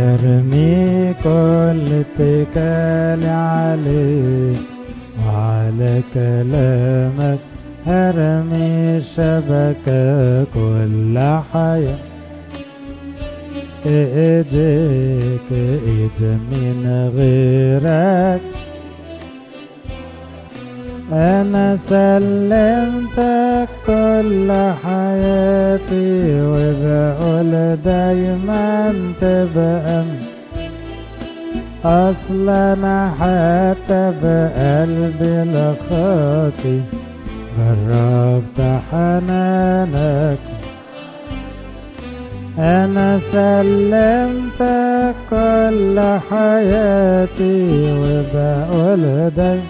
ارمي كل اتكالي عليك وعلى كلامك، ارمي الشبكة كل حياة. ايديك ايد من غيرك، انا سلمتك كل حياتي، وبقول دايما تبقى اصلا انا حتى بقلبي لخاطي جربت حنانك. انا سلمتك كل حياتي، وبقول دايما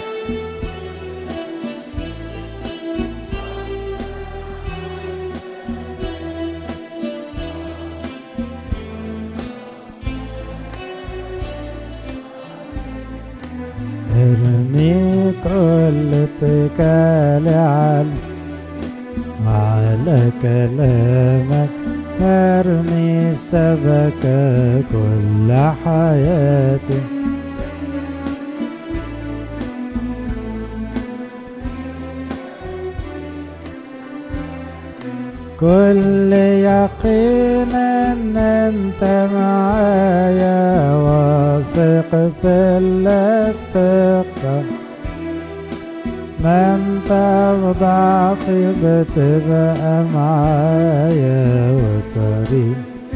ارمي كل اتكالي على كلامك، ارمي الشبكة كل حياتي. كل يقين ان انت معايا، واثق في الثقة، ما انت بضعفي بتبقى معايا وطريق.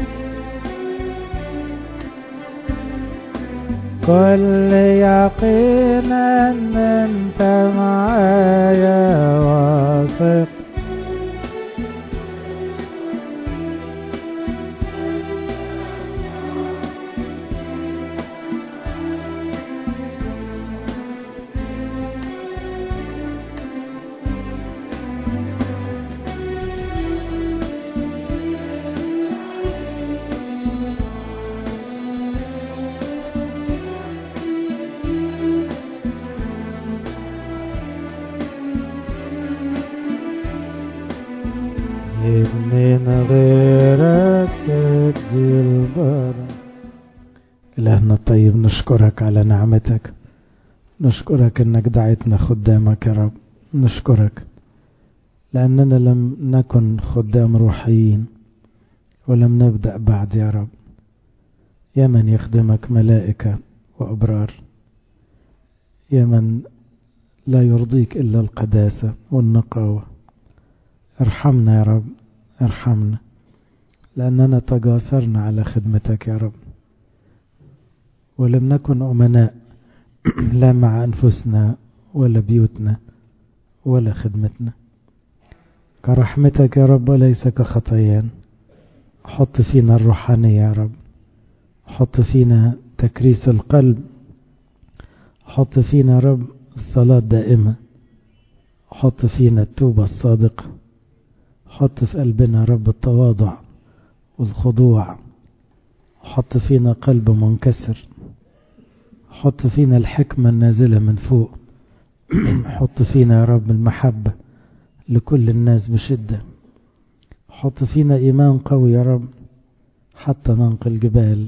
كل يقين ان انت معايا، واثق من غيرك تدي البركة. إلهنا الطيب، نشكرك على نعمتك، نشكرك انك دعيتنا خدامك يا رب. نشكرك لأننا لم نكن خدام روحيين ولم نبدأ بعد يا رب. يا من يخدمك ملائكة وأبرار، يا من لا يرضيك إلا القداسة والنقاوة. ارحمنا يا رب، ارحمنا، لأننا تجاسرنا على خدمتك يا رب، ولم نكن أمناء لا مع أنفسنا ولا بيوتنا ولا خدمتنا. كرحمتك يا رب وليس كخطايانا. حط فينا الروحانية يا رب، حط فينا تكريس القلب، حط فينا يا رب الصلاة دائمة، حط فينا التوبة الصادقة، حط في قلبنا يا رب التواضع والخضوع، حط فينا قلب منكسر، حط فينا الحكمة النازلة من فوق، حط فينا يا رب المحبة لكل الناس بشدة، حط فينا إيمان قوي يا رب حتى ننقل جبال.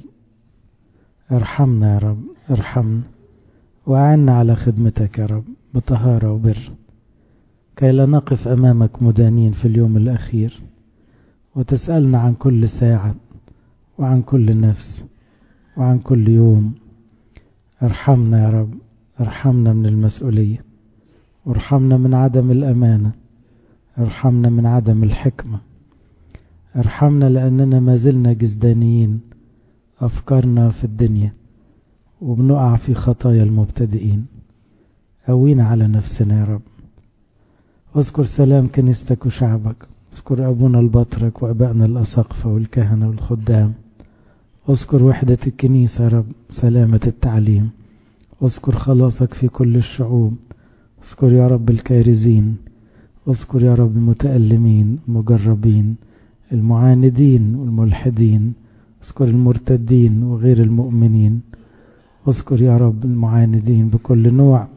ارحمنا يا رب، ارحمنا، وأعنا على خدمتك يا رب بطهارة وبر، كي لا نقف أمامك مدانين في اليوم الأخير، وتسألنا عن كل ساعة وعن كل نفس وعن كل يوم. ارحمنا يا رب، ارحمنا من المسؤولية، وارحمنا من عدم الأمانة، ارحمنا من عدم الحكمة، ارحمنا لأننا ما زلنا جزدانيين، أفكارنا في الدنيا وبنقع في خطايا المبتدئين. قوينا على نفسنا يا رب. اذكر سلام كنيستك وشعبك، اذكر أبونا البطرك وأبائنا الأساقفة والكهنة والخدام، اذكر وحدة الكنيسة يا رب، سلامة التعليم، اذكر خلاصك في كل الشعوب، اذكر يا رب الكارزين، اذكر يا رب المتألمين المجربين المعاندين والملحدين، اذكر المرتدين وغير المؤمنين، اذكر يا رب المعاندين بكل نوع،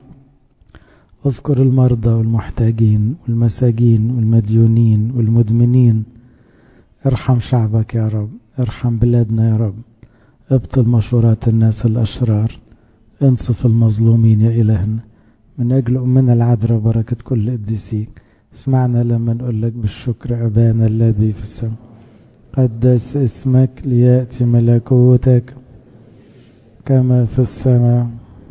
اذكر المرضى والمحتاجين والمساجين والمديونين والمدمنين. ارحم شعبك يا رب، ارحم بلادنا يا رب، ابطل مشورات الناس الأشرار، انصف المظلومين يا إلهنا. من أجل أمنا العذراء وبركة كل قديسيك اسمعنا لما نقول لك بالشكر أبانا الذي في السماء قدس اسمك، ليأتي ملكوتك كما في السماء.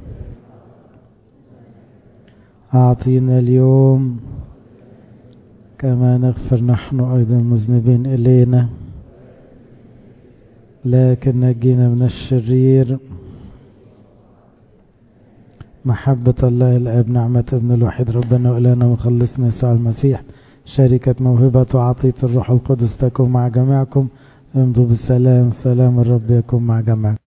أعطينا اليوم كما نغفر نحن أيضا المذنبين إلينا، لكن نجينا من الشرير. محبة الله الآب، نعمة ابن الوحيد ربنا وإلهنا ومخلصنا يسوع المسيح، شركة موهبة وعطية الروح القدس تكون مع جميعكم. امضوا بالسلام، سلام الرب يكون مع جميعكم.